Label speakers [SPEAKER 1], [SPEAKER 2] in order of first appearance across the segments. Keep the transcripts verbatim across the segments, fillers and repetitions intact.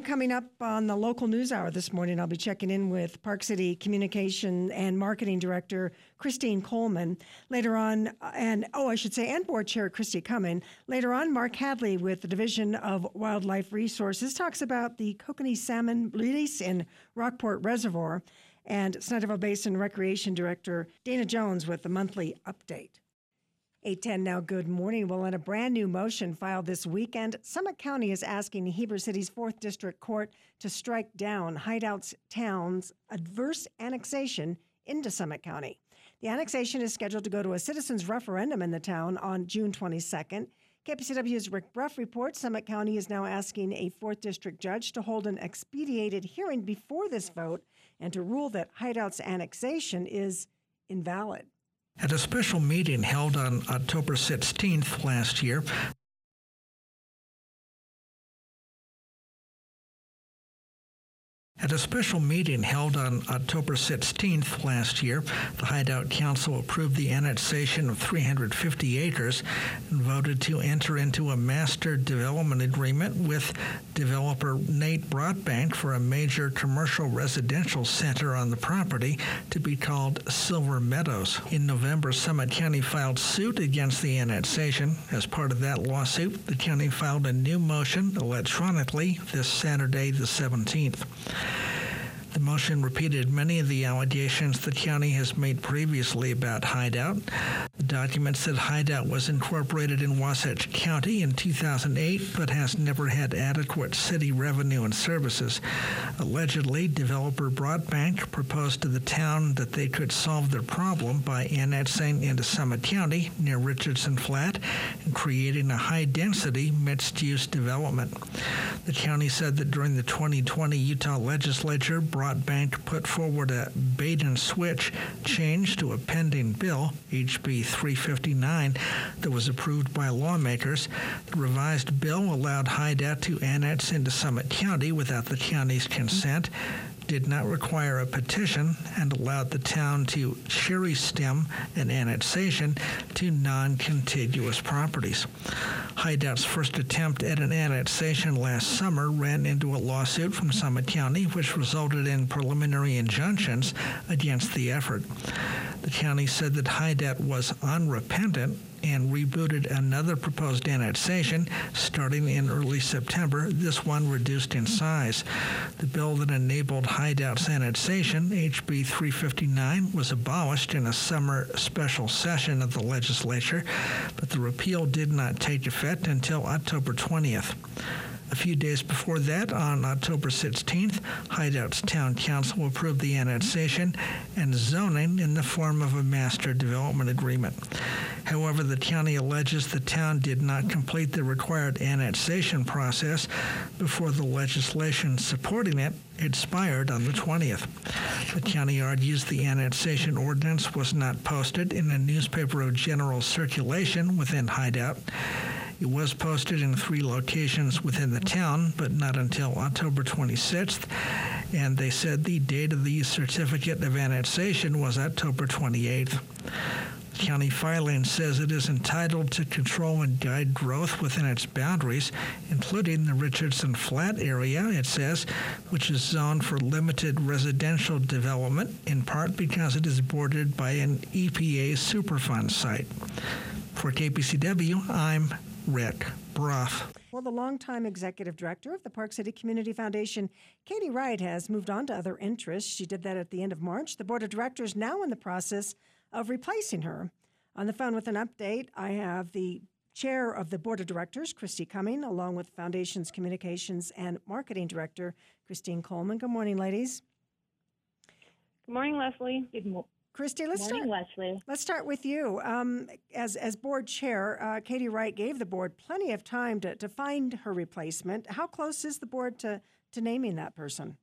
[SPEAKER 1] coming up on the local news hour this morning, I'll be checking in with Park City Communication and Marketing Director Christine Coleman. Later on, and oh, I should say, and Board Chair Christy Cumming. Later on, Mark Hadley with the Division of Wildlife Resources talks about the kokanee salmon release in Rockport Reservoir, and Sniderville Basin Recreation Director Dana Jones with the monthly update. eight ten now, good morning. Well, in a brand new motion filed this weekend, Summit County is asking Heber City's fourth District Court to strike down Hideout's town's adverse annexation into Summit County. The annexation is scheduled to go to a citizens' referendum in the town on June twenty-second. K P C W's Rick Bruff reports Summit County is now asking a fourth District judge to hold an expedited hearing before this vote and to rule that Hideout's annexation is invalid.
[SPEAKER 2] At a special meeting held on October sixteenth last year, At a special meeting held on October sixteenth last year, the Hideout Council approved the annexation of three hundred fifty acres and voted to enter into a master development agreement with developer Nate Broadbank for a major commercial residential center on the property to be called Silver Meadows. In November, Summit County filed suit against the annexation. As part of that lawsuit, the county filed a new motion electronically this Saturday, the seventeenth. The motion repeated many of the allegations the county has made previously about Hideout. The document said Hideout was incorporated in Wasatch County in two thousand eight, but has never had adequate city revenue and services. Allegedly, developer Broadbank proposed to the town that they could solve their problem by annexing into Summit County near Richardson Flat and creating a high-density mixed-use development. The county said that during the twenty twenty Utah legislature, Broadbank put forward a bait-and-switch change to a pending bill, H B three fifty-nine, that was approved by lawmakers. The revised bill allowed Hideout to annex into Summit County without the county's consent, did not require a petition, and allowed the town to cherry stem an annexation to non-contiguous properties. Hideout's first attempt at an annexation last summer ran into a lawsuit from Summit County, which resulted in preliminary injunctions against the effort. The county said that Hideout was unrepentant and rebooted another proposed annexation starting in early September, this one reduced in size. The bill that enabled Hideout's annexation, H B three fifty-nine, was abolished in a summer special session of the legislature, but the repeal did not take effect until October twentieth. A few days before that, on October sixteenth, Hideout's town council approved the annexation and zoning in the form of a master development agreement. However, the county alleges the town did not complete the required annexation process before the legislation supporting it expired on the twentieth. The county argues the annexation ordinance was not posted in a newspaper of general circulation within Hideout. It was posted in three locations within the town, but not until October twenty-sixth, and they said the date of the certificate of annexation was October twenty-eighth. The county filing says it is entitled to control and guide growth within its boundaries, including the Richardson Flat area, it says, which is zoned for limited residential development, in part because it is bordered by an E P A Superfund site. For K P C W, I'm Rick Bruff.
[SPEAKER 1] Well, the longtime executive director of the Park City Community Foundation, Katie Wright, has moved on to other interests. She did that at the end of March. The board of directors now in the process of replacing her. On the phone with an update, I have the chair of the board of directors, Christy Cumming, along with the foundation's communications and marketing director, Christine Coleman. Good morning, ladies.
[SPEAKER 3] Good morning, Leslie. Good morning.
[SPEAKER 1] Christy, let's
[SPEAKER 3] morning,
[SPEAKER 1] start.
[SPEAKER 3] Leslie.
[SPEAKER 1] Let's start with you. Um, as as board chair, uh, Katie Wright gave the board plenty of time to, to find her replacement. How close is the board to, to naming that person?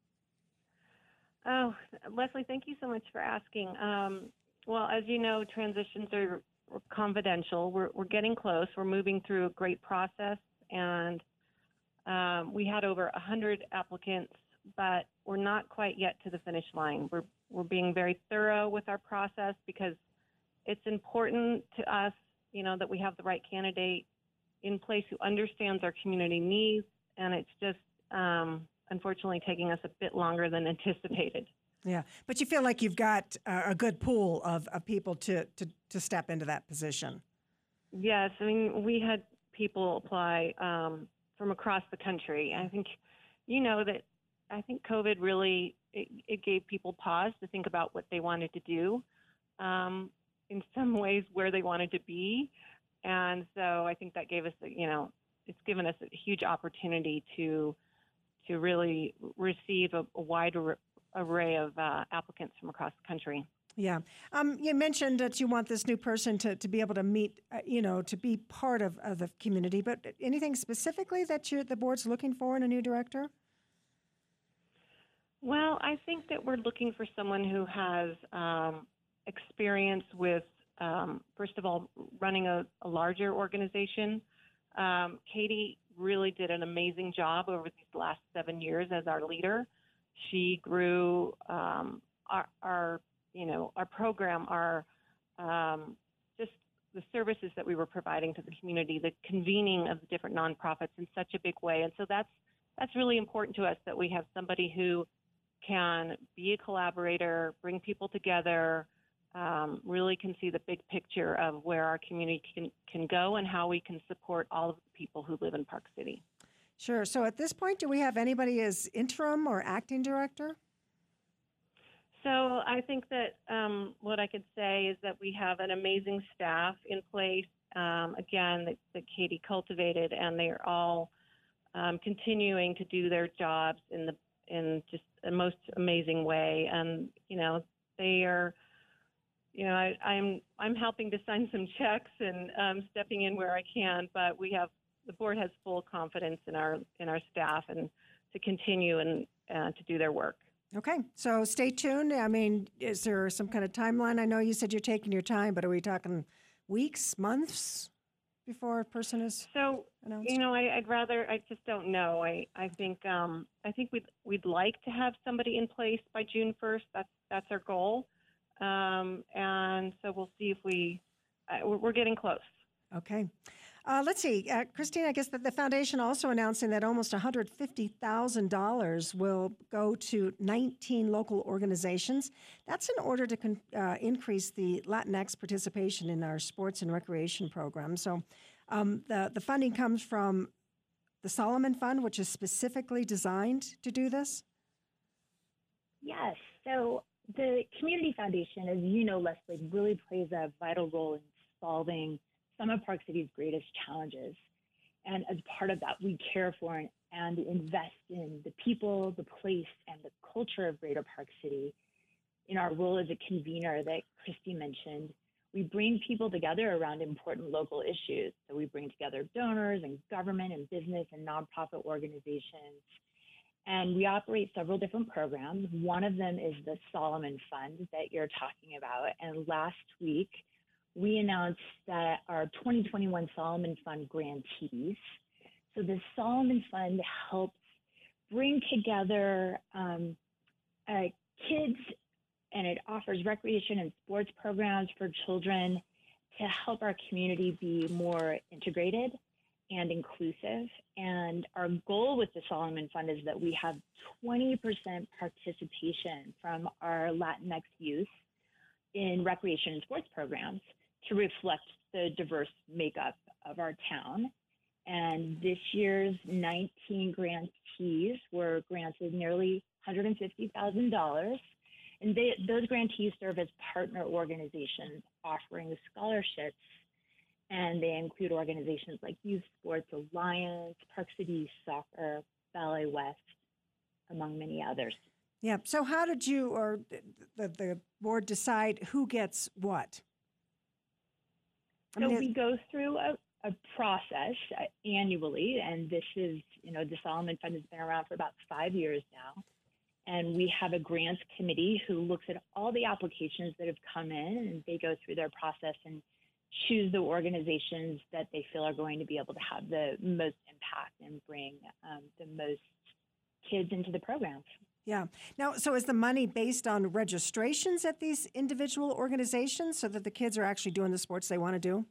[SPEAKER 3] Oh, Leslie, thank you so much for asking. Um, well, as you know, transitions are confidential. We're we're getting close. We're moving through a great process, and um, we had over a hundred applicants, but we're not quite yet to the finish line. We're We're being very thorough with our process because it's important to us, you know, that we have the right candidate in place who understands our community needs. And it's just, um, unfortunately taking us a bit longer than anticipated.
[SPEAKER 1] Yeah, but you feel like you've got uh, a good pool of, of people to, to, to step into that position.
[SPEAKER 3] Yes, I mean, we had people apply um, from across the country. I think, you know, that I think COVID really, it, it gave people pause to think about what they wanted to do, um, in some ways where they wanted to be. And so I think that gave us, you know, it's given us a huge opportunity to to really receive a, a wide ar- array of uh, applicants from across the country.
[SPEAKER 1] Yeah. Um, you mentioned that you want this new person to, to be able to meet, uh, you know, to be part of, of the community, but anything specifically that you're, the board's looking for in a new director?
[SPEAKER 3] Well, I think that we're looking for someone who has um, experience with, um, first of all, running a, a larger organization. Um, Katie really did an amazing job over these last seven years as our leader. She grew um, our, our, you know, our program, our um, just the services that we were providing to the community, the convening of the different nonprofits in such a big way. And so that's that's really important to us, that we have somebody who can be a collaborator, bring people together, um, really can see the big picture of where our community can, can go and how we can support all of the people who live in Park City.
[SPEAKER 1] Sure. So at this point, do we have anybody as interim or acting director?
[SPEAKER 3] So I think that um, what I could say is that we have an amazing staff in place, um, again, that, that Katie cultivated, and they are all um, continuing to do their jobs in the in just the most amazing way. And, you know, they are, you know, I, I'm I'm helping to sign some checks and um, stepping in where I can, but we have, the board has full confidence in our in our staff and to continue and uh, to do their work.
[SPEAKER 1] Okay, so stay tuned. I mean, is there some kind of timeline? I know you said you're taking your time, but are we talking weeks, months before a person is
[SPEAKER 3] so
[SPEAKER 1] announced?
[SPEAKER 3] You know, I, I'd rather, I just don't know. I I think um, I think we'd we'd like to have somebody in place by June first. That's that's our goal, um, and so we'll see if we uh, we're, we're getting close.
[SPEAKER 1] Okay. Uh, let's see, uh, Christine, I guess that the foundation also announcing that almost one hundred fifty thousand dollars will go to nineteen local organizations. That's in order to con- uh, increase the Latinx participation in our sports and recreation program. So um, the, the funding comes from the Solomon Fund, which is specifically designed to do this?
[SPEAKER 4] Yes. So the Community Foundation, as you know, Leslie, really plays a vital role in solving some of Park City's greatest challenges. And as part of that, we care for and, and invest in the people, the place, and the culture of Greater Park City. In our role as a convener that Christy mentioned, we bring people together around important local issues. So we bring together donors and government and business and nonprofit organizations. And we operate several different programs. One of them is the Solomon Fund that you're talking about. And last week, we announced that our twenty twenty-one Solomon Fund grantees. So the Solomon Fund helps bring together um, uh, kids, and it offers recreation and sports programs for children to help our community be more integrated and inclusive. And our goal with the Solomon Fund is that we have twenty percent participation from our Latinx youth in recreation and sports programs to reflect the diverse makeup of our town. And this year's nineteen grantees were granted nearly one hundred fifty thousand dollars. And they, those grantees serve as partner organizations offering scholarships. And they include organizations like Youth Sports Alliance, Park City Soccer, Ballet West, among many others.
[SPEAKER 1] Yeah. So how did you or the, the board decide who gets what? I
[SPEAKER 4] So
[SPEAKER 1] mean,
[SPEAKER 4] we go through a, a process uh, annually, and this is, you know, the Solomon Fund has been around for about five years now. And we have a grants committee who looks at all the applications that have come in, and they go through their process and choose the organizations that they feel are going to be able to have the most impact and bring um, the most kids into the programs.
[SPEAKER 1] Yeah. Now, so is the money based on registrations at these individual organizations so that the kids are actually doing the sports they want to do?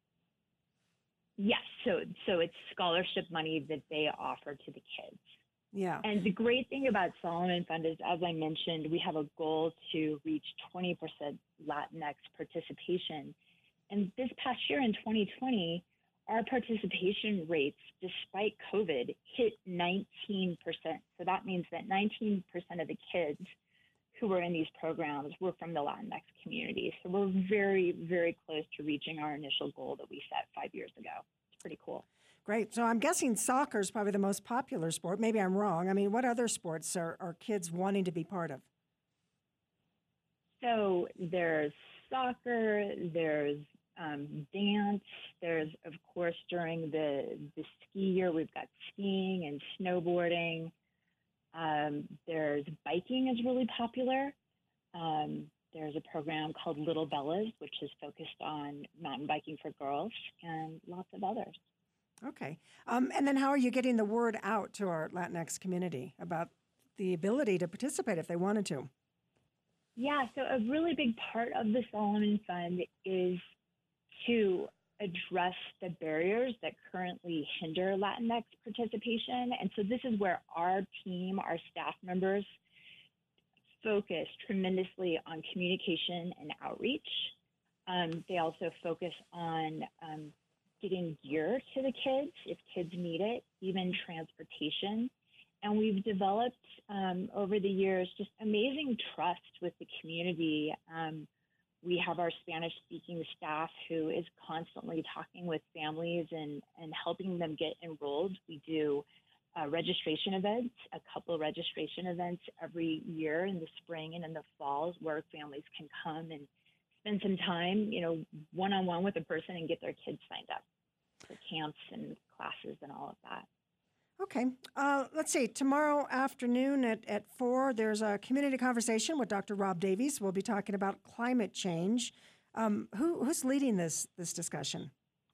[SPEAKER 4] Yes. So, so it's scholarship money that they offer to the kids.
[SPEAKER 1] Yeah.
[SPEAKER 4] And the great thing about Solomon Fund is, as I mentioned, we have a goal to reach twenty percent Latinx participation. And this past year in twenty twenty, our participation rates, despite COVID, hit nineteen percent. So that means that nineteen percent of the kids who were in these programs were from the Latinx community. So we're very, very close to reaching our initial goal that we set five years ago. It's pretty cool.
[SPEAKER 1] Great. So I'm guessing soccer is probably the most popular sport. Maybe I'm wrong. I mean, what other sports are, are kids wanting to be part of?
[SPEAKER 4] So there's soccer, there's um, dance, there's, of course, during the, the ski year, we've got skiing and snowboarding. Um, there's biking is really popular. Um, there's a program called Little Bellas, which is focused on mountain biking for girls, and lots of others.
[SPEAKER 1] Okay. Um, and then how are you getting the word out to our Latinx community about the ability to participate if they wanted to?
[SPEAKER 4] Yeah, so a really big part of the Solomon Fund is to address the barriers that currently hinder Latinx participation. And so this is where our team, our staff members, focus tremendously on communication and outreach. Um, they also focus on um, getting gear to the kids if kids need it, even transportation. And we've developed um, over the years just amazing trust with the community. Um, we have our Spanish-speaking staff who is constantly talking with families and, and helping them get enrolled. We do uh, registration events, a couple of registration events every year in the spring and in the fall where families can come and spend some time, you know, one-on-one with a person and get their kids signed up for camps and classes and all of that.
[SPEAKER 1] Okay. Uh, let's see. Tomorrow afternoon at, at four, there's a community conversation with Doctor Rob Davies. We'll be talking about climate change. Um, who, who's leading this, this discussion?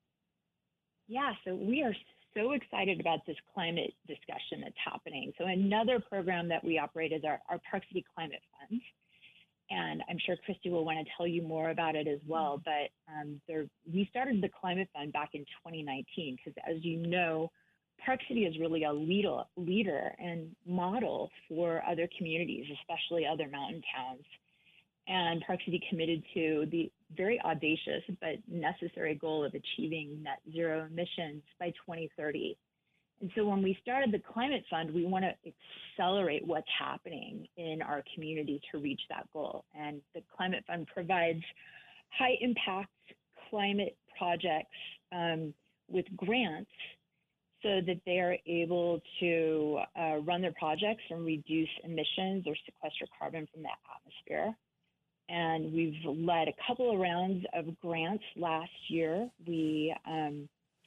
[SPEAKER 4] Yeah, so we are so excited about this climate discussion that's happening. So another program that we operate is our, our Park City Climate Fund. And I'm sure Christy will want to tell you more about it as well. But um, there, we started the Climate Fund back in twenty nineteen because, as you know, Park City is really a leader, leader and model for other communities, especially other mountain towns. And Park City committed to the very audacious but necessary goal of achieving net zero emissions by twenty thirty. And so when we started the Climate Fund, we want to accelerate what's happening in our community to reach that goal. And the Climate Fund provides high impact climate projects um, with grants so that they are able to uh, run their projects and reduce emissions or sequester carbon from the atmosphere. And we've led a couple of rounds of grants last year. We um,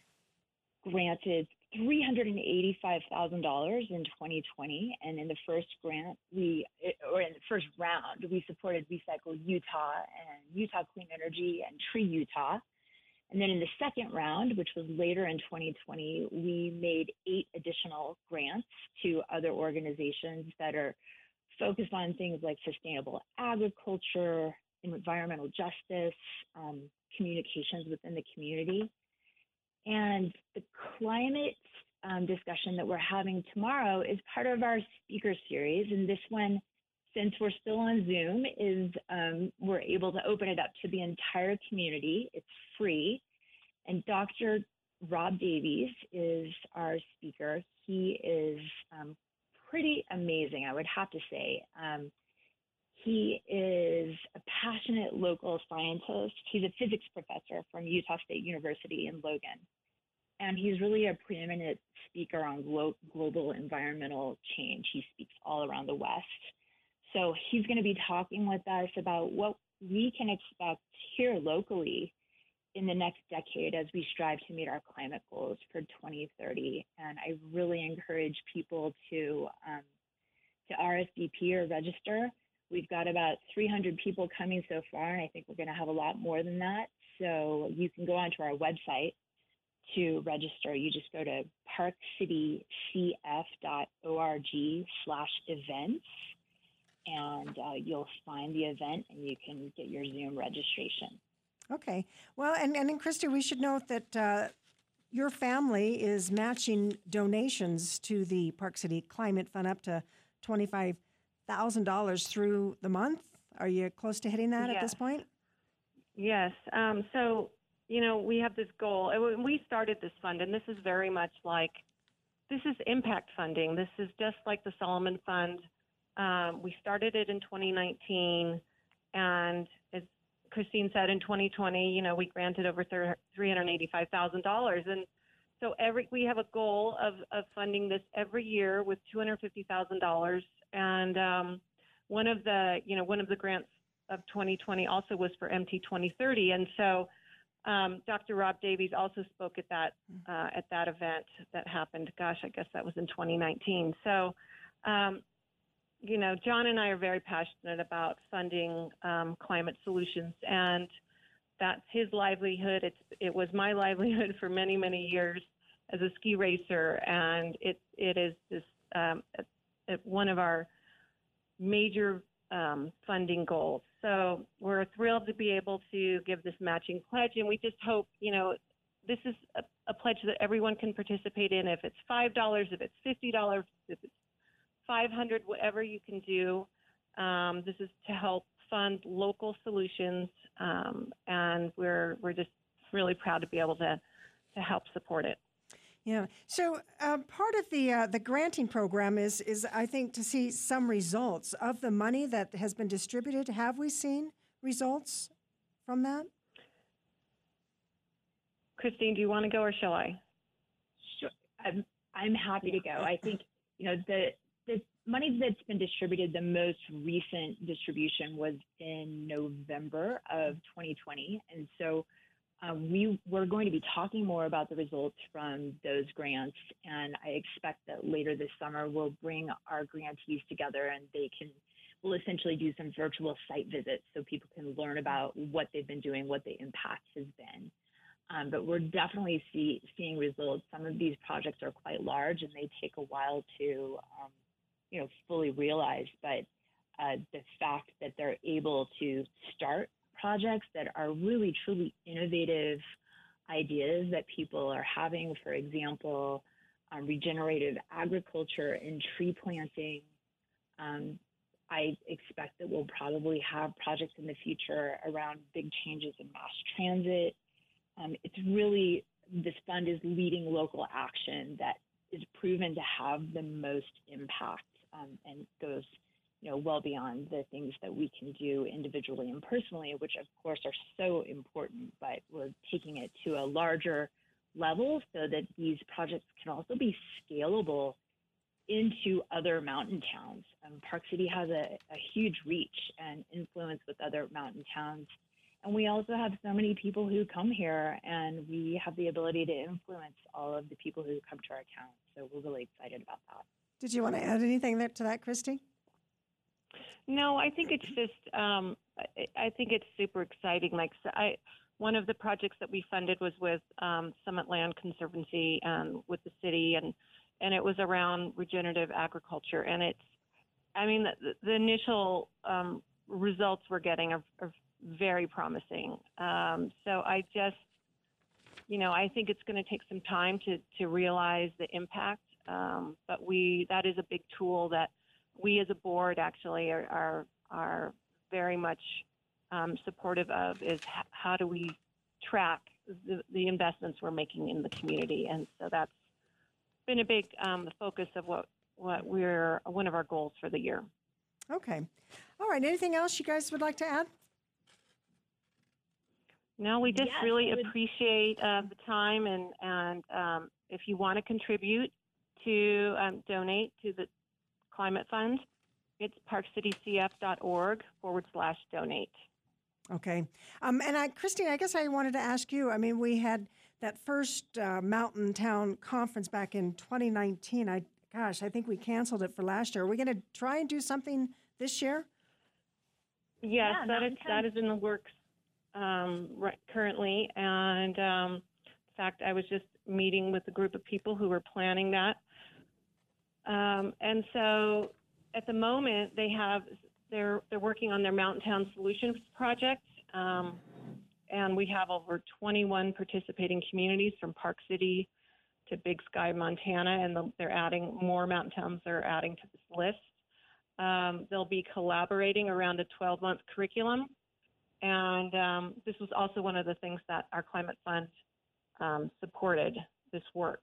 [SPEAKER 4] granted three hundred eighty-five thousand dollars in twenty twenty. And in the first grant, we, or in the first round, we supported Recycle Utah and Utah Clean Energy and Tree Utah. And then in the second round, which was later in twenty twenty, we made eight additional grants to other organizations that are focused on things like sustainable agriculture, environmental justice, um, communications within the community. And the climate um, discussion that we're having tomorrow is part of our speaker series. And this one, since we're still on Zoom, is um, we're able to open it up to the entire community. It's free. And Doctor Rob Davies is our speaker. He is um, pretty amazing, I would have to say. Um, he is a passionate local scientist. He's a physics professor from Utah State University in Logan. And he's really a preeminent speaker on glo- global environmental change. He speaks all around the West. So he's going to be talking with us about what we can expect here locally in the next decade as we strive to meet our climate goals for twenty thirty. And I really encourage people to, um, to R S V P or register. We've got about three hundred people coming so far, and I think we're going to have a lot more than that. So you can go onto our website to register. You just go to parkcitycf dot org slash events, and uh, you'll find the event and you can get your Zoom registration.
[SPEAKER 1] Okay. Well, and, and then, Christy, we should note that uh, your family is matching donations to the Park City Climate Fund up to twenty-five thousand dollars through the month. Are you close to hitting that
[SPEAKER 3] Yes.
[SPEAKER 1] at this point?
[SPEAKER 3] Yes. Um, so, you know, we have this goal. And when we started this fund, and this is very much like, this is impact funding. This is just like the Solomon Fund. Um, we started it in twenty nineteen, and as Christine said, in twenty twenty, you know, we granted over three hundred eighty-five thousand dollars. And so every we have a goal of, of funding this every year with two hundred fifty thousand dollars. And um, one of the, you know, one of the grants of twenty twenty also was for M T twenty thirty. And so um, Doctor Rob Davies also spoke at that uh, at that event that happened. Gosh, I guess that was in twenty nineteen. So, um, you know, John and I are very passionate about funding um, climate solutions, and that's his livelihood. It's it was my livelihood for many many years as a ski racer, and it it is this um, it, it, one of our major um, funding goals. So we're thrilled to be able to give this matching pledge, and we just hope, you know, this is a, a pledge that everyone can participate in. If it's five dollars, if it's fifty dollars, if it's five hundred dollars, whatever you can do. Um, this is to help fund local solutions, um, and we're we're just really proud to be able to to help support it.
[SPEAKER 1] Yeah. So uh, part of the uh, the granting program is is I think to see some results of the money that has been distributed. Have we seen results from that?
[SPEAKER 3] Christine, do you want to go or shall I?
[SPEAKER 4] Sure. I'm, I'm happy to go. I think, you know, the, the money that's been distributed, the most recent distribution was in November of twenty twenty. And so um, we, we're going to be talking more about the results from those grants. And I expect that later this summer, we'll bring our grantees together and they can, we'll essentially do some virtual site visits so people can learn about what they've been doing, what the impact has been. Um, but we're definitely see, seeing results. Some of these projects are quite large and they take a while to, um, you know, fully realize. But uh, the fact that they're able to start projects that are really, truly innovative ideas that people are having, for example, um, regenerative agriculture and tree planting. Um, I expect that we'll probably have projects in the future around big changes in mass transit. Um, it's really, this fund is leading local action that is proven to have the most impact um, and goes, you know, well beyond the things that we can do individually and personally, which of course are so important, but we're taking it to a larger level so that these projects can also be scalable into other mountain towns. Um, Park City has a, a huge reach and influence with other mountain towns. And we also have so many people who come here, and we have the ability to influence all of the people who come to our town. So we're really excited about that.
[SPEAKER 1] Did you want to add anything there to that, Christy?
[SPEAKER 3] No, I think it's just, um, I, I think it's super exciting. Like I, one of the projects that we funded was with um, Summit Land Conservancy and with the city, and and it was around regenerative agriculture. And it's, I mean, the, the initial um, results we're getting are, are very promising. Um, so I just, you know, I think it's going to take some time to to realize the impact. Um, but we, that is a big tool that we as a board actually are are, are very much um, supportive of, is h- how do we track the, the investments we're making in the community. And so that's been a big um, focus of what, what we're, one of our goals for the year.
[SPEAKER 1] Okay. All right. Anything else you guys would like to add?
[SPEAKER 3] No, we just
[SPEAKER 4] Yes,
[SPEAKER 3] really
[SPEAKER 4] I would-
[SPEAKER 3] appreciate uh, the time, and, and um, if you want to contribute to um, donate to the Climate Fund, it's parkcitycf.org forward slash donate.
[SPEAKER 1] Okay. Um, and I, Christine, I guess I wanted to ask you, I mean, we had that first uh, Mountain Town Conference back in twenty nineteen. I, gosh, I think we canceled it for last year. Are we going to try and do something this year?
[SPEAKER 3] Yes,
[SPEAKER 4] Yeah,
[SPEAKER 3] that
[SPEAKER 4] Mountain
[SPEAKER 3] is
[SPEAKER 4] Town.
[SPEAKER 3] that is in the works um, right, currently. And um, in fact, I was just meeting with a group of people who were planning that. Um, and so at the moment, they have they're they're working on their Mountain Town Solutions project. Um, and we have over twenty-one participating communities from Park City to Big Sky, Montana, and the, they're adding more mountain towns. They're adding to this list. Um, they'll be collaborating around a twelve-month curriculum, and um, this was also one of the things that our Climate Fund um, supported, this work.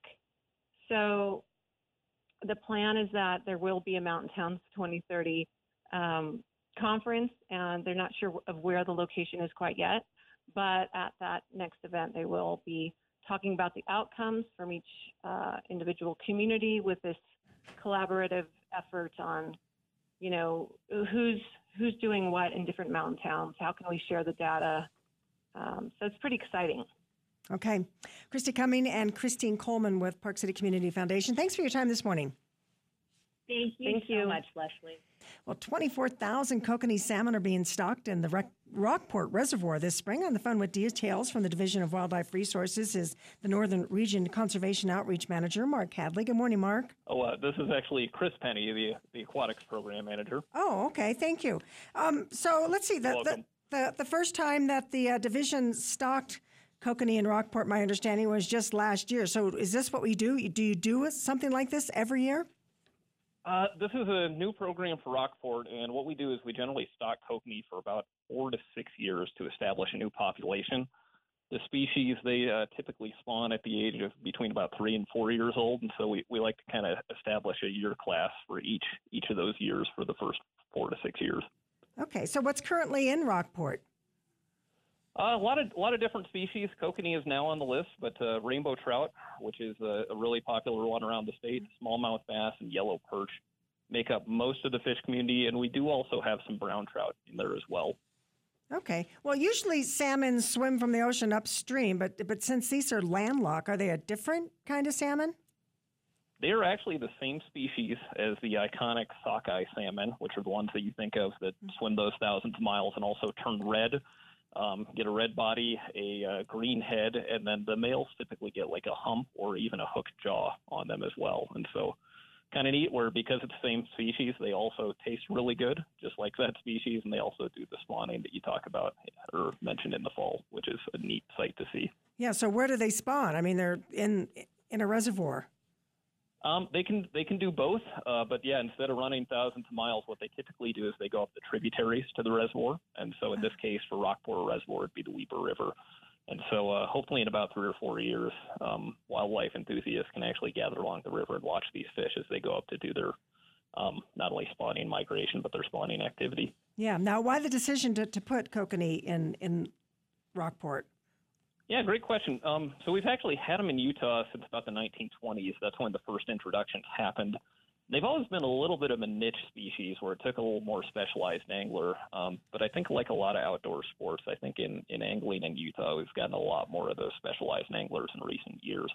[SPEAKER 3] So the plan is that there will be a Mountain Towns twenty thirty um, conference, and they're not sure of where the location is quite yet, but at that next event, they will be talking about the outcomes from each uh, individual community with this collaborative effort on, you know, who's who's doing what in different mountain towns, how can we share the data. Um, so it's pretty exciting.
[SPEAKER 1] Okay. Christy Cumming and Christine Coleman with Park City Community Foundation. Thanks for your time this morning.
[SPEAKER 4] Thank you
[SPEAKER 3] Thank
[SPEAKER 4] so
[SPEAKER 3] you.
[SPEAKER 4] much, Leslie.
[SPEAKER 1] Well, twenty-four thousand kokanee salmon are being stocked in the Rock- Rockport Reservoir this spring. On the phone with details from the Division of Wildlife Resources is the Northern Region Conservation Outreach Manager, Mark Hadley. Good morning, Mark.
[SPEAKER 5] Oh, uh, this is actually Chris Penny, the the aquatics program manager.
[SPEAKER 1] Oh, okay. Thank you. Um, so let's see. The,
[SPEAKER 5] You're
[SPEAKER 1] the,
[SPEAKER 5] welcome.
[SPEAKER 1] the, the first time that the uh, division stocked kokanee in Rockport, my understanding, was just last year. So is this what we do? Do you do something like this every year?
[SPEAKER 5] Uh, this is a new program for Rockport, and what we do is we generally stock kokanee for about four to six years to establish a new population. The species, they uh, typically spawn at the age of between about three and four years old, and so we, we like to kind of establish a year class for each each of those years for the first four to six years.
[SPEAKER 1] Okay. So what's currently in Rockport?
[SPEAKER 5] Uh, a lot of a lot of different species. Kokanee is now on the list, but uh, rainbow trout, which is a, a really popular one around the state, smallmouth bass, and yellow perch make up most of the fish community, and we do also have some brown trout in there as well.
[SPEAKER 1] Okay. Well, usually salmon swim from the ocean upstream, but but since these are landlocked, are they a different kind of salmon?
[SPEAKER 5] They are actually the same species as the iconic sockeye salmon, which are the ones that you think of that swim those thousands of miles and also turn red. Um, get a red body, a uh, green head, and then the males typically get like a hump or even a hooked jaw on them as well. And so kind of neat where because it's the same species, they also taste really good, just like that species, and they also do the spawning that you talk about or mentioned in the fall, which is a neat sight to see.
[SPEAKER 1] Yeah, so where do they spawn? I mean, they're in in a reservoir.
[SPEAKER 5] Um, they can they can do both, uh, but yeah, instead of running thousands of miles, what they typically do is they go up the tributaries to the reservoir. And so in this case, for Rockport Reservoir, it'd be the Weber River. And so uh, hopefully in about three or four years, um, wildlife enthusiasts can actually gather along the river and watch these fish as they go up to do their um, not only spawning migration, but their spawning activity.
[SPEAKER 1] Yeah. Now, why the decision to, to put kokanee in, in Rockport?
[SPEAKER 5] Yeah, great question. Um, so we've actually had them in Utah since about the nineteen twenties. That's when the first introductions happened. They've always been a little bit of a niche species where it took a little more specialized angler. Um, but I think like a lot of outdoor sports, I think in, in angling in Utah, we've gotten a lot more of those specialized anglers in recent years.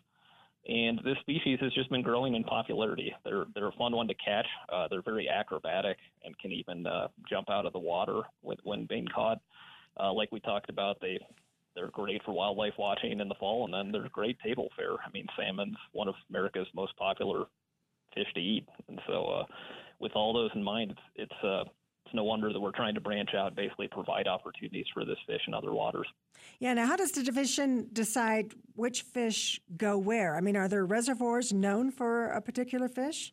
[SPEAKER 5] And this species has just been growing in popularity. They're they're a fun one to catch. Uh, they're very acrobatic and can even uh, jump out of the water when, when being caught. Uh, like we talked about, they They're great for wildlife watching in the fall, and then they're great table fare. I mean, salmon's one of America's most popular fish to eat, and so uh, with all those in mind, it's it's, uh, it's no wonder that we're trying to branch out, basically provide opportunities for this fish in other waters.
[SPEAKER 1] Yeah. Now, how does the division decide which fish go where? I mean, are there reservoirs known for a particular fish?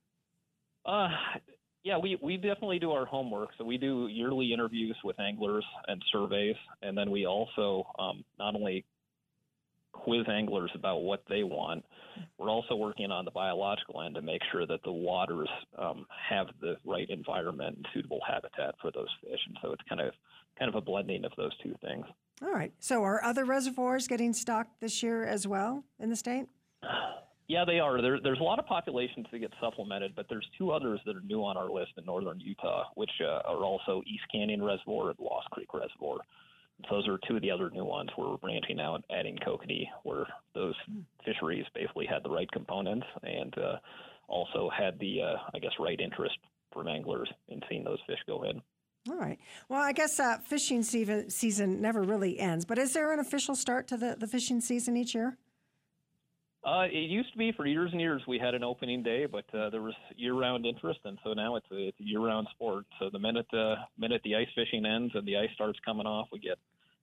[SPEAKER 5] Uh, yeah, we, we definitely do our homework. So we do yearly interviews with anglers and surveys, and then we also um, not only quiz anglers about what they want, we're also working on the biological end to make sure that the waters um, have the right environment and suitable habitat for those fish. And so it's kind of kind of a blending of those two things.
[SPEAKER 1] All right. So are other reservoirs getting stocked this year as well in the state?
[SPEAKER 5] Yeah, they are. There, there's a lot of populations that get supplemented, but there's two others that are new on our list in northern Utah, which uh, are also East Canyon Reservoir and Lost Creek Reservoir. Those are two of the other new ones where we're branching out, adding kokanee, where those fisheries basically had the right components and uh, also had the, uh, I guess, right interest from anglers in seeing those fish go in.
[SPEAKER 1] All right. Well, I guess uh, fishing season, season never really ends, but is there an official start to the, the fishing season each year?
[SPEAKER 5] Uh, it used to be for years and years we had an opening day, but uh, there was year-round interest, and so now it's a, it's a year-round sport. So the minute uh, minute the ice fishing ends and the ice starts coming off, we get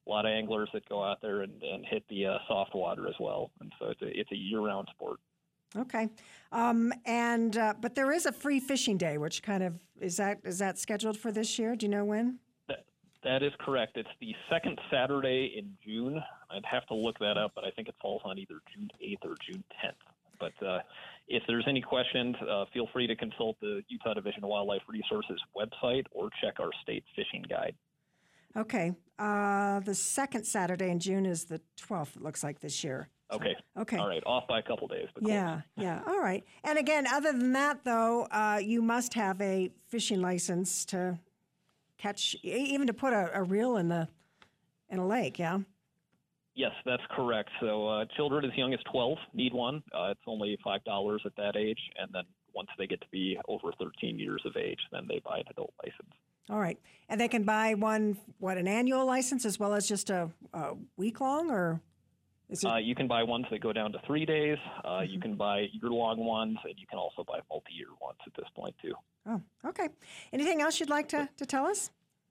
[SPEAKER 5] a lot of anglers that go out there and, and hit the uh, soft water as well. And so it's a, it's a year-round sport.
[SPEAKER 1] Okay. Um, and uh, but there is a free fishing day, which kind of, is that is that scheduled for this year? Do you know when?
[SPEAKER 5] That, that is correct. It's the second Saturday in June. I'd have to look that up, but I think it falls on either June eighth or June tenth. But uh, if there's any questions, uh, feel free to consult the Utah Division of Wildlife Resources website or check our state fishing guide.
[SPEAKER 1] Okay. Uh, the second Saturday in June is the twelfth, it looks like, this year.
[SPEAKER 5] Okay.
[SPEAKER 1] Okay.
[SPEAKER 5] All right. Off by a couple days. But
[SPEAKER 1] yeah, yeah. All right. And again, other than that, though, uh, you must have a fishing license to catch, even to put a, a reel in the in a lake, yeah?
[SPEAKER 5] Yes, that's correct. So uh, children as young as twelve need one. Uh, it's only five dollars at that age. And then once they get to be over thirteen years of age, then they buy an adult license.
[SPEAKER 1] All right. And they can buy one, what, an annual license as well as just a, a week-long, or is it?
[SPEAKER 5] Uh, you can buy ones that go down to three days. Uh, mm-hmm. You can buy year-long ones, and you can also buy multi-year ones at this point, too.
[SPEAKER 1] Oh, okay. Anything else you'd like to, to tell us?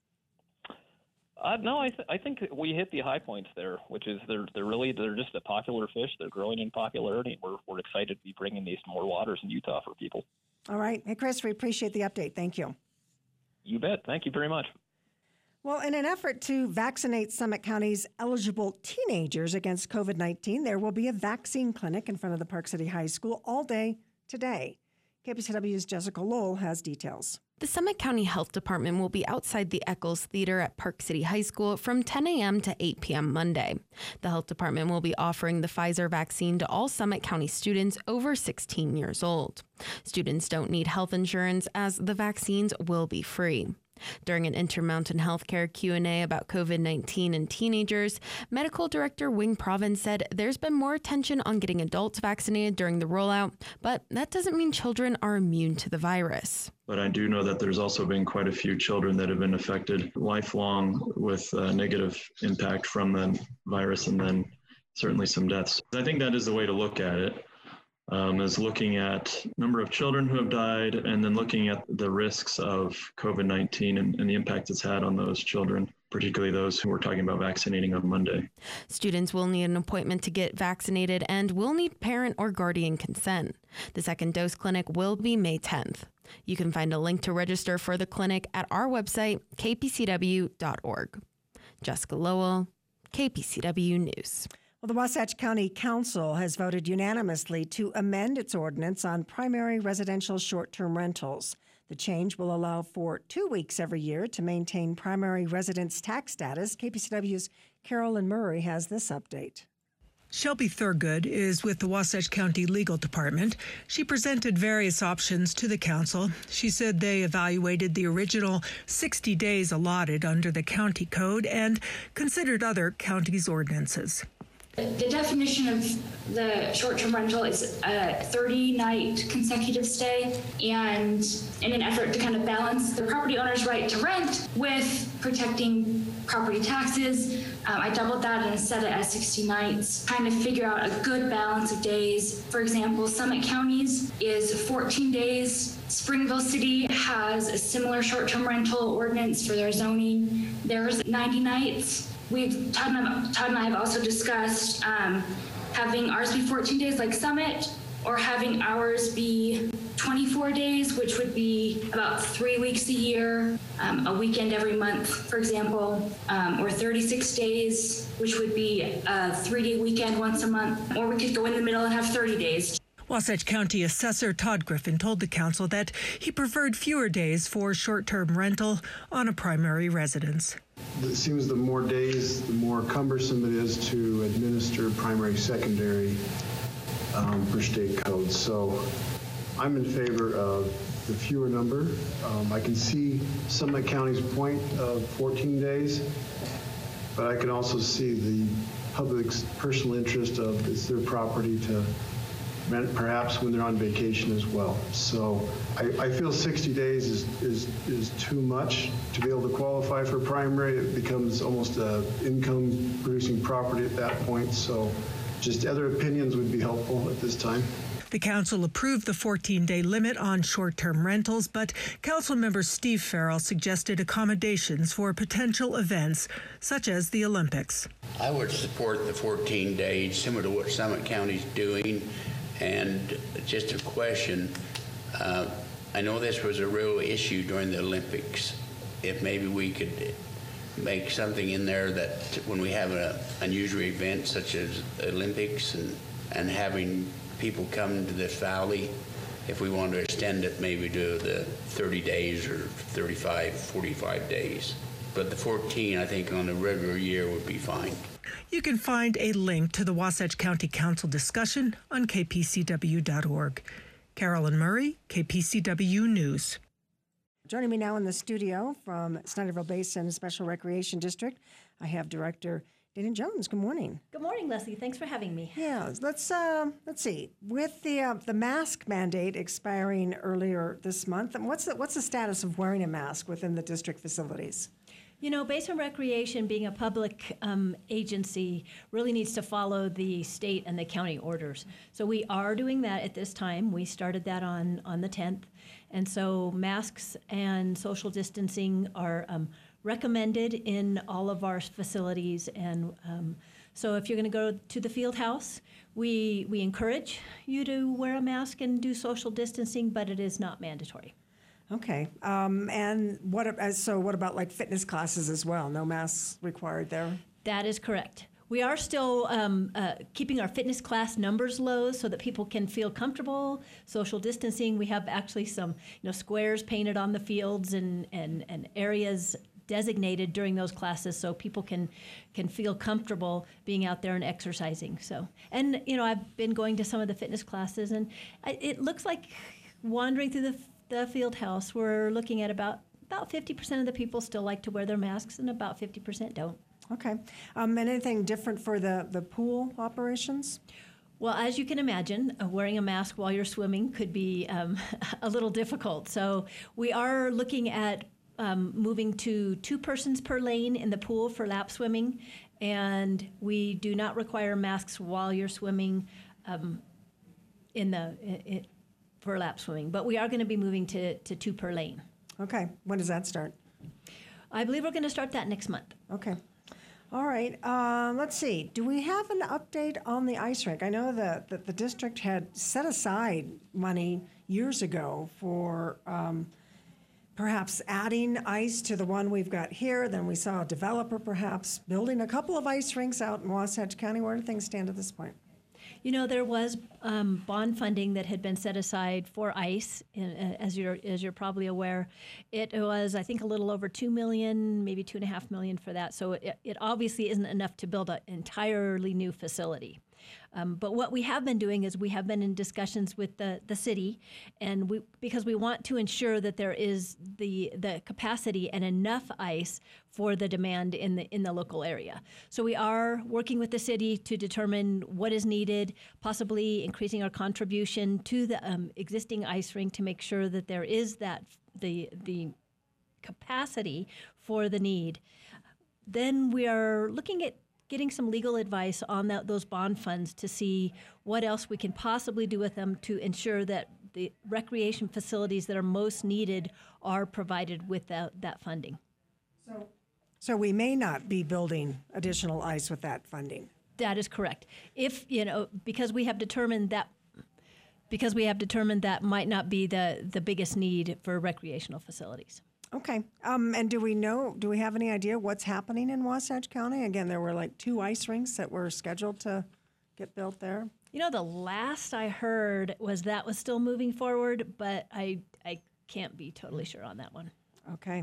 [SPEAKER 5] Uh, no, I, th- I think we hit the high points there, which is they're they're really they're just a popular fish. They're growing in popularity. We're we're excited to be bringing these to more waters in Utah for people.
[SPEAKER 1] All right. Hey, Chris, we appreciate the update. Thank you.
[SPEAKER 5] You bet. Thank you very much.
[SPEAKER 1] Well, in an effort to vaccinate Summit County's eligible teenagers against COVID nineteen, there will be a vaccine clinic in front of the Park City High School all day today. K P C W's Jessica Lowell has details.
[SPEAKER 6] The Summit County Health Department will be outside the Eccles Theater at Park City High School from ten a.m. to eight p.m. Monday. The Health Department will be offering the Pfizer vaccine to all Summit County students over sixteen years old. Students don't need health insurance as the vaccines will be free. During an Intermountain Healthcare Q and A about COVID nineteen and teenagers, Medical Director Wing Province said there's been more attention on getting adults vaccinated during the rollout, but that doesn't mean children are immune to the virus.
[SPEAKER 7] But I do know that there's also been quite a few children that have been affected lifelong with uh, negative impact from the virus, and then certainly some deaths. I think that is the way to look at it. Um, is looking at number of children who have died, and then looking at the risks of COVID nineteen and, and the impact it's had on those children, particularly those who we're talking about vaccinating on Monday.
[SPEAKER 6] Students will need an appointment to get vaccinated and will need parent or guardian consent. The second dose clinic will be May tenth. You can find a link to register for the clinic at our website, k p c w dot org. Jessica Lowell, K P C W News.
[SPEAKER 1] Well, the Wasatch County Council has voted unanimously to amend its ordinance on primary residential short-term rentals. The change will allow for two weeks every year to maintain primary residence tax status. K P C W's Carolyn Murray has this update.
[SPEAKER 8] Shelby Thurgood is with the Wasatch County Legal Department. She presented various options to the council. She said they evaluated the original sixty days allotted under the county code and considered other counties' ordinances.
[SPEAKER 9] The definition of the short-term rental is a thirty-night consecutive stay, and in an effort to kind of balance the property owner's right to rent with protecting property taxes, um, I doubled that and set it at sixty nights, trying to figure out a good balance of days. For example, Summit County's is fourteen days. Springville City has a similar short-term rental ordinance for their zoning. There's ninety nights. We've, Todd and, Todd and I have also discussed um, having ours be fourteen days like Summit, or having ours be twenty-four days, which would be about three weeks a year, um, a weekend every month, for example, um, or thirty-six days, which would be a three-day weekend once a month, or we could go in the middle and have thirty days.
[SPEAKER 8] Wasatch County Assessor Todd Griffin told the council that he preferred fewer days for short-term rental on a primary residence.
[SPEAKER 10] It seems the more days, the more cumbersome it is to administer primary, secondary um, per state code. So I'm in favor of the fewer number. Um, I can see Summit County's point of fourteen days, but I can also see the public's personal interest of it's their property to rent perhaps when they're on vacation as well. So I, I feel sixty days is, is, is too much to be able to qualify for primary. It becomes almost a income producing property at that point. So just other opinions would be helpful at this time.
[SPEAKER 8] The council approved the fourteen-day limit on short-term rentals, but council member Steve Farrell suggested accommodations for potential events such as the Olympics.
[SPEAKER 11] I would support the fourteen days, similar to what Summit County's doing. And just a question, uh, I know this was a real issue during the Olympics. If maybe we could make something in there that when we have an unusual event such as Olympics and, and having people come to this valley, if we want to extend it maybe to the thirty days or thirty-five, forty-five days. But the fourteen, I think, on a regular year would be fine.
[SPEAKER 8] You can find a link to the Wasatch County Council discussion on k p c w dot org. Carolyn Murray, K P C W News.
[SPEAKER 1] Joining me now in the studio from Snyderville Basin Special Recreation District, I have Director Dana Jones. Good morning.
[SPEAKER 12] Good morning, Leslie. Thanks for having me.
[SPEAKER 1] Yeah, let's uh, let's see. With the uh, the mask mandate expiring earlier this month, what's the what's the status of wearing a mask within the district facilities?
[SPEAKER 12] You know, Basin Recreation, being a public um, agency, really needs to follow the state and the county orders. So we are doing that at this time. We started that on, on the tenth. And so masks and social distancing are um, recommended in all of our facilities. And um, so if you're going to go to the field house, we, we encourage you to wear a mask and do social distancing, but it is not mandatory.
[SPEAKER 1] Okay, um, and what? uh, So, what about like fitness classes as well? No masks required there.
[SPEAKER 12] That is correct. We are still um, uh, keeping our fitness class numbers low so that people can feel comfortable. Social distancing. We have actually some, you know, squares painted on the fields and and, and areas designated during those classes so people can can feel comfortable being out there and exercising. So, and you know, I've been going to some of the fitness classes, and I, it looks like wandering through the the field house, we're looking at about about fifty percent of the people still like to wear their masks and about fifty percent don't.
[SPEAKER 1] Okay. Um, and anything different for the, the pool operations?
[SPEAKER 12] Well, as you can imagine, uh, wearing a mask while you're swimming could be um, a little difficult. So we are looking at um, moving to two persons per lane in the pool for lap swimming, and we do not require masks while you're swimming um, in the it, for lap swimming, but we are going to be moving to, to two per lane.
[SPEAKER 1] Okay. When does that start?
[SPEAKER 12] I believe we're going to start that next month.
[SPEAKER 1] Okay. All right. Uh, let's see. Do we have an update on the ice rink? I know that, that the district had set aside money years ago for um, perhaps adding ice to the one we've got here. Then we saw a developer perhaps building a couple of ice rinks out in Wasatch County. Where do things stand at this point?
[SPEAKER 12] You know, there was um, bond funding that had been set aside for ICE, in, uh, as you're as you're probably aware. It was, I think, a little over two million, maybe two and a half million for that. So it, it obviously isn't enough to build an entirely new facility. Um, but what we have been doing is we have been in discussions with the, the city, and we because we want to ensure that there is the the capacity and enough ice for the demand in the in the local area. So we are working with the city to determine what is needed, possibly increasing our contribution to the um, existing ice rink to make sure that there is that the the capacity for the need. Then we are looking at getting some legal advice on that, those bond funds to see what else we can possibly do with them to ensure that the recreation facilities that are most needed are provided with that, that funding.
[SPEAKER 1] So, so we may not be building additional ice with that funding.
[SPEAKER 12] That is correct. If, you know, because we have determined that because we have determined that might not be the, the biggest need for recreational facilities.
[SPEAKER 1] Okay. Um, and do we know, do we have any idea what's happening in Wasatch County? Again, there were like two ice rinks that were scheduled to get built there.
[SPEAKER 12] You know, the last I heard was that was still moving forward, but I I can't be totally sure on that one.
[SPEAKER 1] Okay.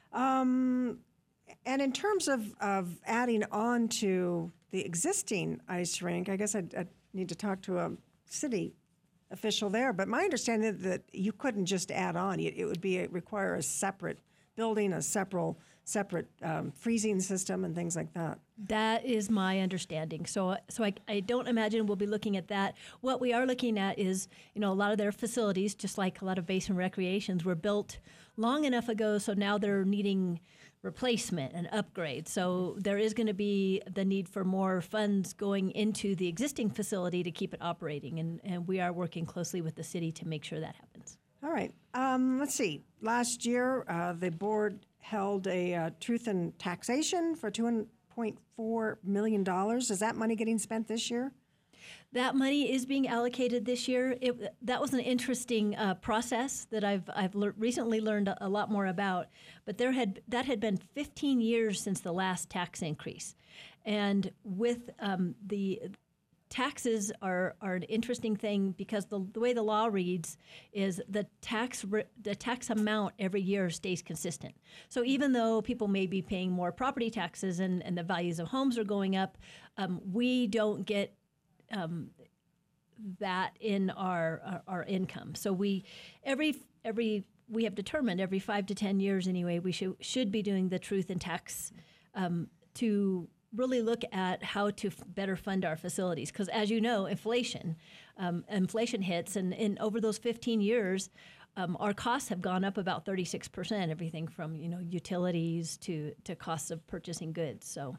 [SPEAKER 1] Um, and in terms of, of adding on to the existing ice rink, I guess I'd, I'd need to talk to a city official there, but my understanding is that you couldn't just add on. It, it would be require a separate building a separate separate um, freezing system and things like that.
[SPEAKER 12] That is my understanding. So, so I, I don't imagine we'll be looking at that. What we are looking at is, you know, a lot of their facilities, just like a lot of Basin Recreations, were built long enough ago, so now they're needing replacement and upgrade. So there is going to be the need for more funds going into the existing facility to keep it operating, and, and we are working closely with the city to make sure that happens.
[SPEAKER 1] All right. Um, let's see. Last year, uh, the board held a uh, truth in taxation for two point four million dollars. Is that money getting spent this year?
[SPEAKER 12] That money is being allocated this year. It, that was an interesting uh, process that I've I've le- recently learned a, a lot more about. But there had that had been fifteen years since the last tax increase, and with um, the taxes are, are an interesting thing because the, the way the law reads is the tax re, the tax amount every year stays consistent. So even though people may be paying more property taxes and, and the values of homes are going up, um, we don't get um, that in our, our our income. So we every every we have determined every five to ten years anyway we should should be doing the truth in tax um, to really look at how to f- better fund our facilities. Because as you know, inflation, um, inflation hits, and, and over those fifteen years, um, our costs have gone up about thirty-six percent, everything from, you know, utilities to, to costs of purchasing goods. So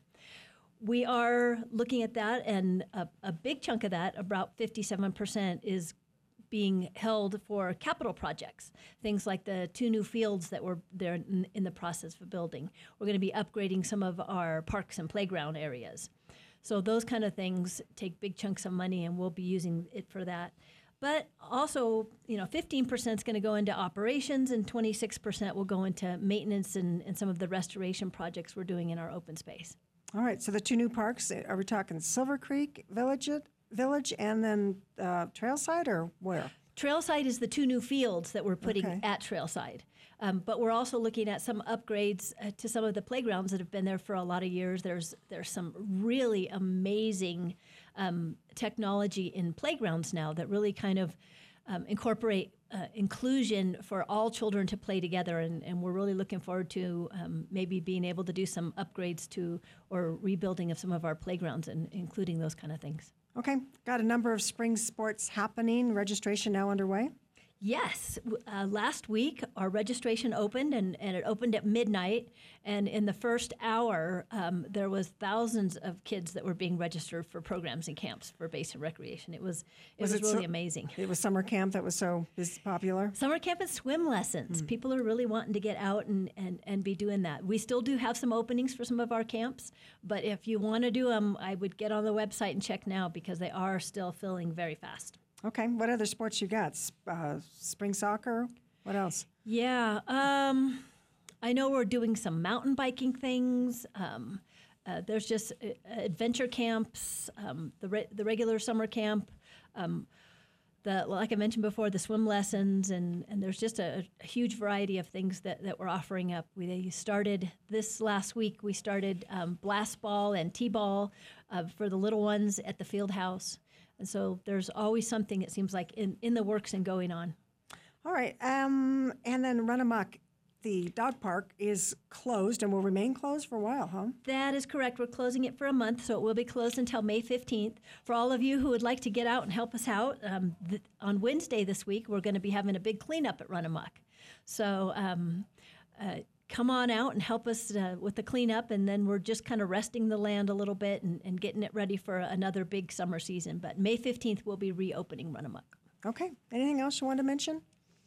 [SPEAKER 12] we are looking at that, and a, a big chunk of that, about fifty-seven percent, is being held for capital projects, things like the two new fields that we're there in, in the process of building. We're going to be upgrading some of our parks and playground areas. So those kind of things take big chunks of money, and we'll be using it for that. But also, you know, fifteen percent is going to go into operations, and twenty-six percent will go into maintenance and, and some of the restoration projects we're doing in our open space.
[SPEAKER 1] All right, so the two new parks, are we talking Silver Creek Village, Village, and then uh, Trailside, or where?
[SPEAKER 12] Trailside is the two new fields that we're putting
[SPEAKER 1] Okay.
[SPEAKER 12] at Trailside. Um, but we're also looking at some upgrades uh, to some of the playgrounds that have been there for a lot of years. There's there's some really amazing um, technology in playgrounds now that really kind of um, incorporate uh, inclusion for all children to play together. And, and we're really looking forward to um, maybe being able to do some upgrades to or rebuilding of some of our playgrounds and including those kind of things.
[SPEAKER 1] Okay, got a number of spring sports happening. Registration now underway?
[SPEAKER 12] Yes. Uh, last week, our registration opened, and, and it opened at midnight. And in the first hour, um, there was thousands of kids that were being registered for programs and camps for Basin Recreation. It was it was,
[SPEAKER 1] Was it
[SPEAKER 12] really
[SPEAKER 1] so-
[SPEAKER 12] amazing.
[SPEAKER 1] It was summer camp that was so is popular?
[SPEAKER 12] Summer camp and swim lessons.
[SPEAKER 1] Hmm.
[SPEAKER 12] People are really wanting to get out and, and, and be doing that. We still do have some openings for some of our camps, but if you want to do them, I would get on the website and check now because they are still filling very fast.
[SPEAKER 1] Okay, what other sports you got? S- Uh, spring soccer? What else?
[SPEAKER 12] Yeah, um, I know we're doing some mountain biking things. Um, uh, there's just uh, adventure camps, um, the re- the regular summer camp, um, the like I mentioned before, the swim lessons, and, and there's just a, a huge variety of things that, that we're offering up. We started this last week. We started um, blast ball and t-ball uh, for the little ones at the field house. And so there's always something, it seems like, in, in the works and going on.
[SPEAKER 1] All right, um, and then Run Amok, the dog park, is closed and will remain closed for a while, huh?
[SPEAKER 12] That is correct. We're closing it for a month, so it will be closed until May fifteenth. For all of you who would like to get out and help us out, um, th- on Wednesday this week, we're going to be having a big cleanup at Run Amok. So um, uh, come on out and help us uh, with the cleanup, and then we're just kind of resting the land a little bit and, and getting it ready for another big summer season. But May fifteenth, we'll be reopening Run Amok.
[SPEAKER 1] Okay, anything else you want to mention?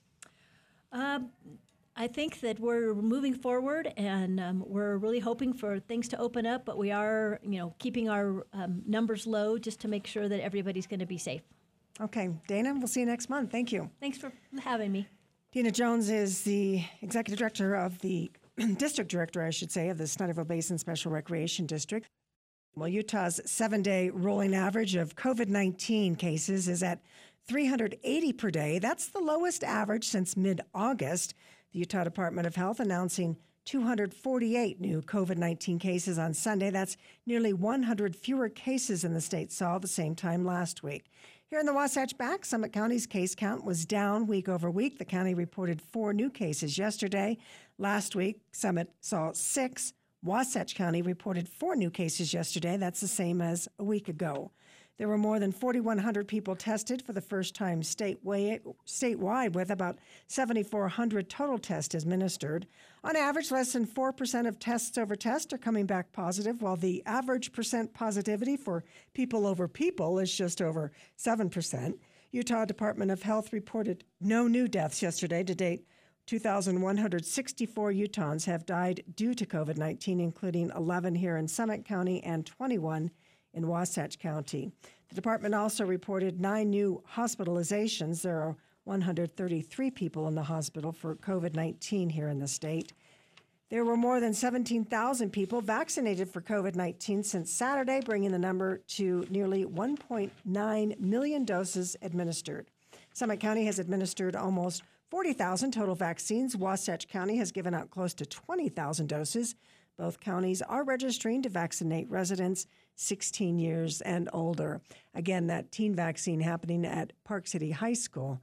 [SPEAKER 12] Um, I think that we're moving forward, and um, we're really hoping for things to open up, but we are, you know, keeping our um, numbers low just to make sure that everybody's going to be safe.
[SPEAKER 1] Okay, Dana, we'll see you next month. Thank you.
[SPEAKER 12] Thanks for having me.
[SPEAKER 1] Dina Jones is the executive director of the district director, I should say, of the Snyderville Basin Special Recreation District. Well, Utah's seven-day rolling average of COVID nineteen cases is at three hundred eighty per day. That's the lowest average since mid-August. The Utah Department of Health announcing two hundred forty-eight new COVID nineteen cases on Sunday. That's nearly one hundred fewer cases than the state saw the same time last week. Here in the Wasatch Back, Summit County's case count was down week over week. The county reported four new cases yesterday. Last week, Summit saw six. Wasatch County reported four new cases yesterday. That's the same as a week ago. There were more than forty-one hundred people tested for the first time statewide, with about seventy-four hundred total tests administered. On average, less than four percent of tests over test are coming back positive, while the average percent positivity for people over people is just over seven percent. Utah Department of Health reported no new deaths yesterday. To date, two thousand one hundred sixty-four Utahns have died due to COVID nineteen, including eleven here in Summit County and twenty-one in Wasatch County. The department also reported nine new hospitalizations. There are one hundred thirty-three people in the hospital for COVID nineteen here in the state. There were more than seventeen thousand people vaccinated for COVID nineteen since Saturday, bringing the number to nearly one point nine million doses administered. Summit County has administered almost forty thousand total vaccines. Wasatch County has given out close to twenty thousand doses. Both counties are registering to vaccinate residents sixteen years and older. Again, that teen vaccine happening at Park City High School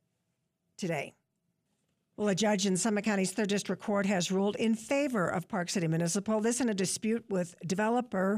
[SPEAKER 1] today. Well, a judge in Summit County's third District Court has ruled in favor of Park City Municipal. This in a dispute with developer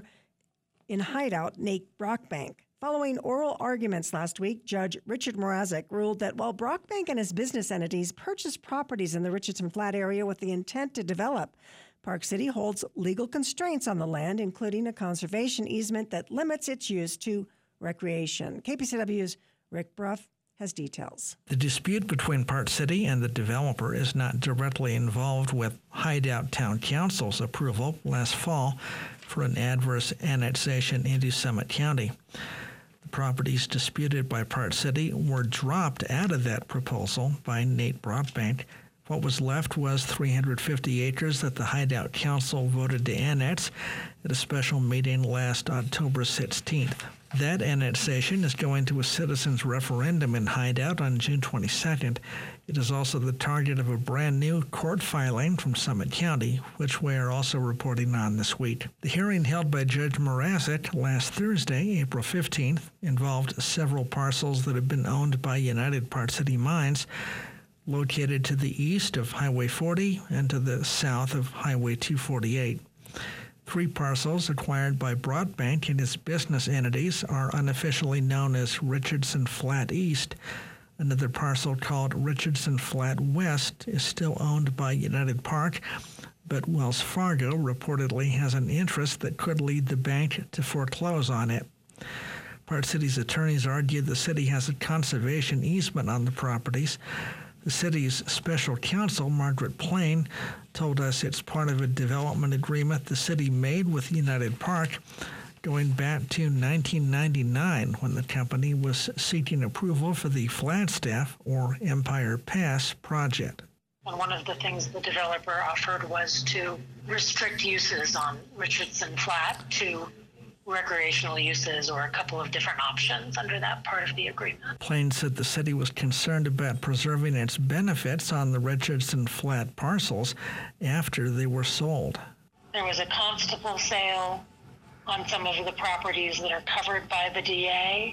[SPEAKER 1] in Hideout, Nate Brockbank. Following oral arguments last week, Judge Richard Mrazek ruled that while Brockbank and his business entities purchased properties in the Richardson Flat area with the intent to develop, Park City holds legal constraints on the land, including a conservation easement that limits its use to recreation. K P C W's Rick Bruff has details.
[SPEAKER 2] The dispute between Park City and the developer is not directly involved with Hideout Town Council's approval last fall for an adverse annexation into Summit County. The properties disputed by Park City were dropped out of that proposal by Nate Brockbank. What was left was three hundred fifty acres that the Hideout Council voted to annex at a special meeting last October sixteenth. That annexation is going to a citizens' referendum in Hideout on June twenty-second. It is also the target of a brand new court filing from Summit County, which we are also reporting on this week. The hearing held by Judge Mrazek last Thursday, April fifteenth, involved several parcels that have been owned by United Park City Mines, located to the east of Highway forty and to the south of Highway two forty-eight. Three parcels acquired by Brockbank and its business entities are unofficially known as Richardson Flat East. Another parcel called Richardson Flat West is still owned by United Park, but Wells Fargo reportedly has an interest that could lead the bank to foreclose on it. Park City's attorneys argued the city has a conservation easement on the properties. The city's special counsel, Margaret Plain, told us it's part of a development agreement the city made with United Park going back to nineteen ninety-nine, when the company was seeking approval for the Flagstaff, or Empire Pass, project.
[SPEAKER 13] And one of the things the developer offered was to restrict uses on Richardson Flat to recreational uses, or a couple of different options under that part of the agreement.
[SPEAKER 2] Plain said the city was concerned about preserving its benefits on the Richardson Flat parcels after they were sold.
[SPEAKER 13] There was a constable sale on some of the properties that are covered by the D A,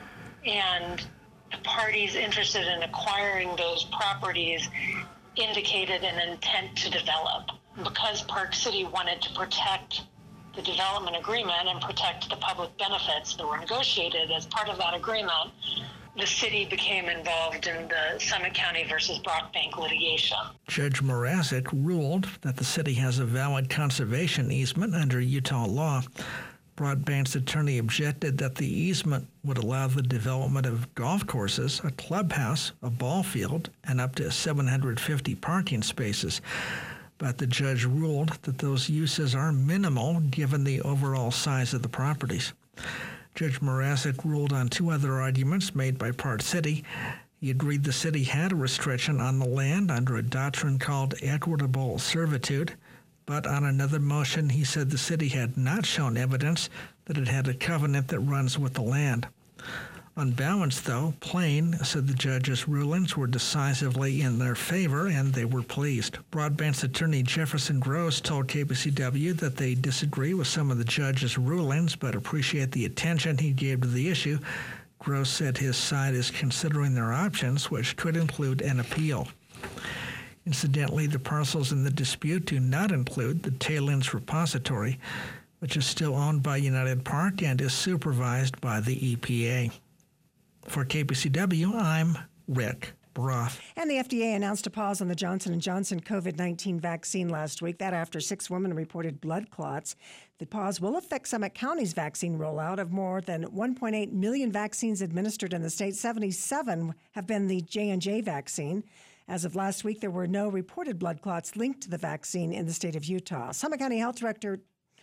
[SPEAKER 13] and the parties interested in acquiring those properties indicated an intent to develop. Because Park City wanted to protect the development agreement and protect the public benefits that were negotiated as part of that agreement, the city became involved in the Summit County versus Brockbank litigation.
[SPEAKER 2] Judge Mrazek ruled that the city has a valid conservation easement under Utah law. Brockbank's attorney objected that the easement would allow the development of golf courses, a clubhouse, a ball field, and up to seven hundred fifty parking spaces. But the judge ruled that those uses are minimal given the overall size of the properties. Judge Mrazek ruled on two other arguments made by Park City. He agreed the city had a restriction on the land under a doctrine called equitable servitude, but on another motion he said the city had not shown evidence that it had a covenant that runs with the land. On balance, though, Plain said the judge's rulings were decisively in their favor, and they were pleased. Broadbank's attorney Jefferson Gross told K B C W that they disagree with some of the judge's rulings, but appreciate the attention he gave to the issue. Gross said his side is considering their options, which could include an appeal. Incidentally, the parcels in the dispute do not include the Tailings Repository, which is still owned by United Park and is supervised by the E P A. For K P C W, I'm Rick Broth.
[SPEAKER 1] And the F D A announced a pause on the Johnson and Johnson COVID nineteen vaccine last week. That after six women reported blood clots. The pause will affect Summit County's vaccine rollout. Of more than one point eight million vaccines administered in the state, seventy-seven have been the J and J vaccine. As of last week, there were no reported blood clots linked to the vaccine in the state of Utah. Summit County Health Director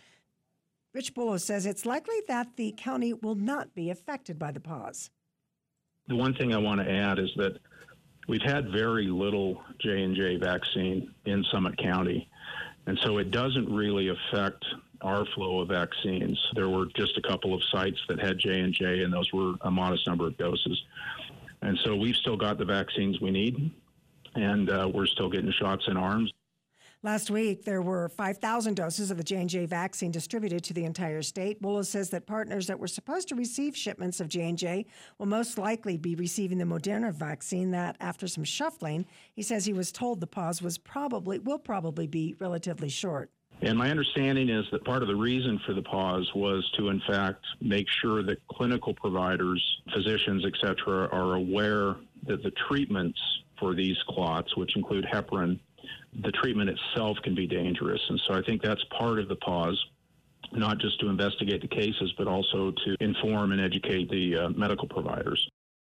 [SPEAKER 1] Rich Bullough says it's likely that the county will not be affected by the pause.
[SPEAKER 14] The one thing I want to add is that we've had very little J and J vaccine in Summit County, and so it doesn't really affect our flow of vaccines. There were just a couple of sites that had J and J, and those were a modest number of doses. And so we've still got the vaccines we need, and uh, we're still getting shots in arms.
[SPEAKER 1] Last week, there were five thousand doses of the J and J vaccine distributed to the entire state. Bullough says that partners that were supposed to receive shipments of J and J will most likely be receiving the Moderna vaccine. That, after some shuffling, he says he was told the pause was probably will probably be relatively short.
[SPEAKER 14] And my understanding is that part of the reason for the pause was to, in fact, make sure that clinical providers, physicians, et cetera, are aware that the treatments for these clots, which include heparin, the treatment itself can be dangerous. And so I think that's part of the pause, not just to investigate the cases, but also to inform and educate the uh, medical providers.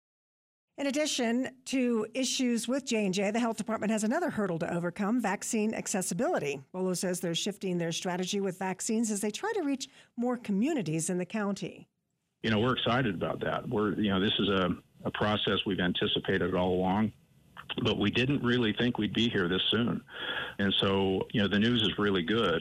[SPEAKER 1] In addition to issues with J and J, the health department has another hurdle to overcome: vaccine accessibility. Bullough says they're shifting their strategy with vaccines as they try to reach more communities in the county.
[SPEAKER 14] You know, we're excited about that. We're, you know, this is a, a process we've anticipated all along, but we didn't really think we'd be here this soon. And so, you know, the news is really good.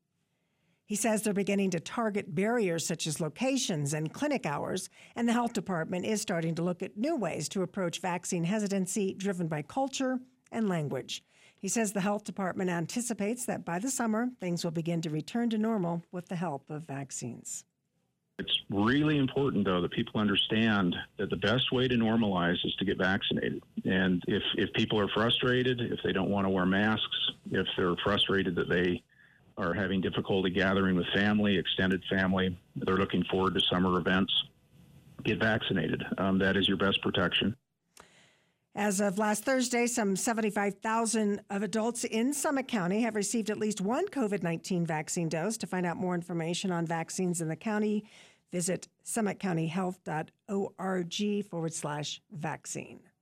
[SPEAKER 1] He says they're beginning to target barriers such as locations and clinic hours, and the health department is starting to look at new ways to approach vaccine hesitancy driven by culture and language. He says the health department anticipates that by the summer, things will begin to return to normal with the help of vaccines.
[SPEAKER 14] It's really important, though, that people understand that the best way to normalize is to get vaccinated. And if, if people are frustrated, if they don't want to wear masks, if they're frustrated that they are having difficulty gathering with family, extended family, they're looking forward to summer events, get vaccinated. Um, that is your best protection.
[SPEAKER 1] As of last Thursday, some seventy-five thousand of adults in Summit County have received at least one COVID nineteen vaccine dose. To find out more information on vaccines in the county, visit summitcountyhealth.org forward slash vaccine.